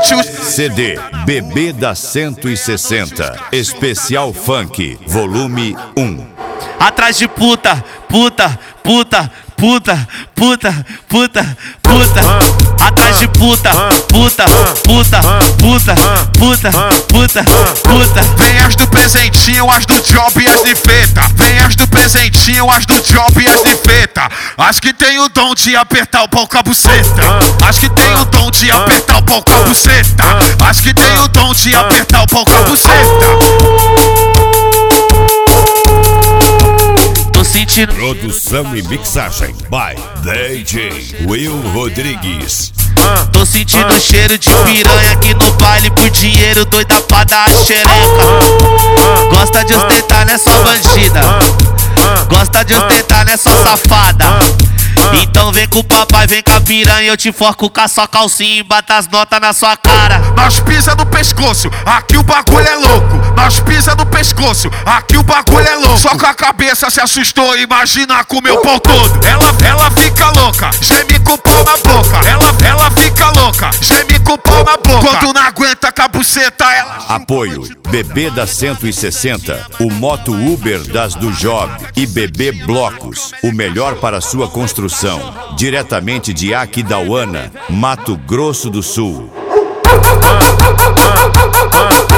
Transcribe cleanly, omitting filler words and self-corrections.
curte o CD Bebê da 160 Especial Funk Volume 1. Atrás de puta, puta, puta, puta, puta, puta, puta. Atrás de puta, puta, puta, puta, puta, puta, puta. Vem as do presentinho, as do job e as de feta. Vem as do presentinho, as do job e as de feta. As que tem o dom de apertar o pau com a buceta. As que tem o dom de apertar o pau com a buceta. As que tem o dom de apertar o pau com a buceta. Produção e mixagem by DJ Will Rodrigues. Tô sentindo cheiro de piranha aqui no baile por dinheiro, doida pra dar a xereca. Gosta de ostentar, né, sua bandida? Gosta de ostentar, né, sua safada? Então vem com o papai, vem com a piranha, eu te forco com a sua calcinha e bata as notas na sua cara. Nós pisa no pescoço, aqui o bagulho é louco. Nós pisa no pescoço, aqui o bagulho é louco. Só com a cabeça se assustou, imagina com o meu pau todo. Ela fica louca, geme com o pau na boca. Ela fica louca, geme com o pau na boca. Quando não aguenta com a buceta, ela... Apoio Bebê da 160, o moto Uber das do Job e Bebê Blocos, o melhor para sua construção, diretamente de Aquidauana, Mato Grosso do Sul.